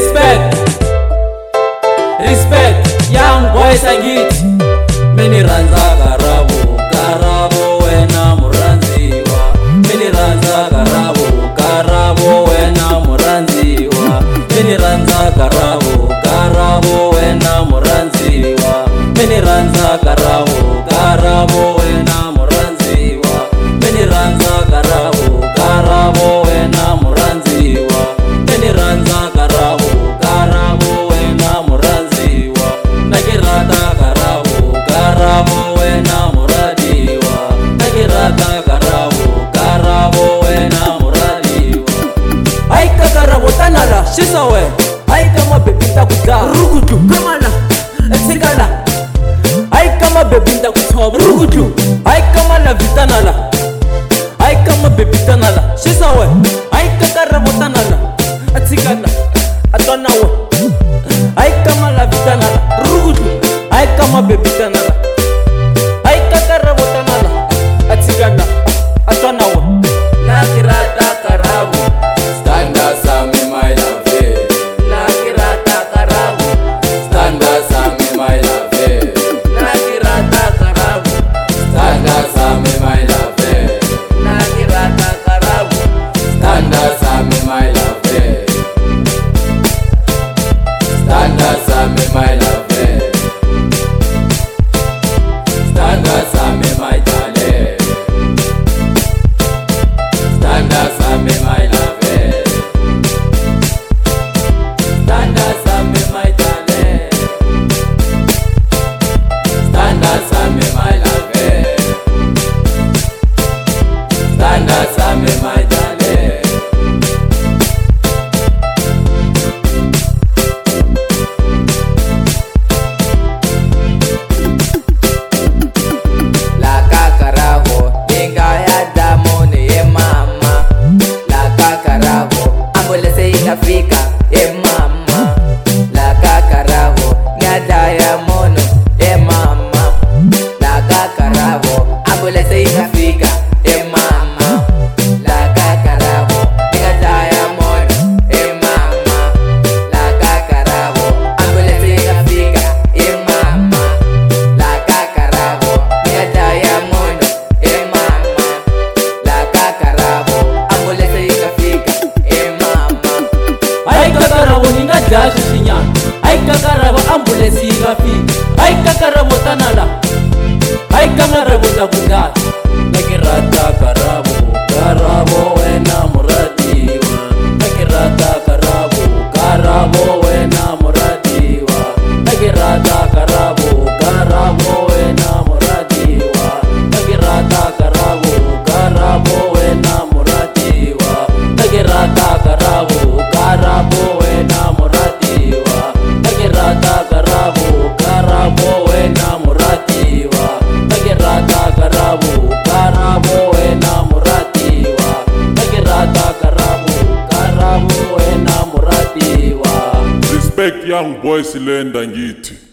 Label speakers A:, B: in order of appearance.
A: Respect, respect, young boys angithi. Mini ranza karabo, karabo wena muranziwa. Mini ranza karabo, karabo wena muranziwa. Mini ranza karabo, karabo wena muranziwa. Mini ranza karabo, karabo wena muranziwa. Mini ranza karabo, karabo wena muranziwa. Mini ranza karabo, karabo wena muranziwa. Nakirata karabo, karabo wena muradiwa. Nakirata karabo, karabo wena muradiwa. Ai kakarabo tanala shisawe. Ai kama bebinta kuta rukutu kamala etsikala. Ai kama bebinta kutoba rukutu. Ai kama la vitanala. Ai kama bebinta nala shisawe. Ai kakarabo tanala etsikala atanawe. Ai kama la vitanala rukutu. Ai kama bebinta nala. Ai kakarabo tanala etsikala atanawe. Nakirata karabo.
B: Stand aside, my love.
A: Nakirata karabo.
B: Stand aside, my love.
A: Nakirata karabo.
B: Stand aside, my love.
A: Nakirata karabo.
B: Stand aside, my love. Stand aside, my love. Stand aside, my darling. Stand aside, my love. Stand aside, my darling. Stand aside, my love. Stand aside, my darling. La kakarago, inga ya damoni ye mama. La kakarago, ambulance ikafika ye mama. La kakarago, ngada ya mono ye mama. La kakarago, ambulance ikafika ye mama. La kakarago, ngada ya mono ye mama. La kakarago, ambulance ikafika ye mama. La kakarabo, ngada ya mono, mama. La kakarabo, ambulance ikafika, mama.
A: Ai kakarabo ningaja shishinyana. Ai kakarabo ambulance ikafika. Ai kakarabo tanala. Ai kakarabo takundala. Nakirata karabo, karabo wena muradiwa. Nakirata karabo, karabo wena muradiwa. Nakirata karabo, karabo wena muradiwa. Nakirata karabo, karabo wena muradiwa. Nakirata karabo, karabo wena muradiwa. Nakirata karabo, karabo wena muradiwa. Nakirata karabo, karabo wena muradiwa. Nakirata karabo, karabo wena muradiwa.
C: Respect young boys lenda ngithi.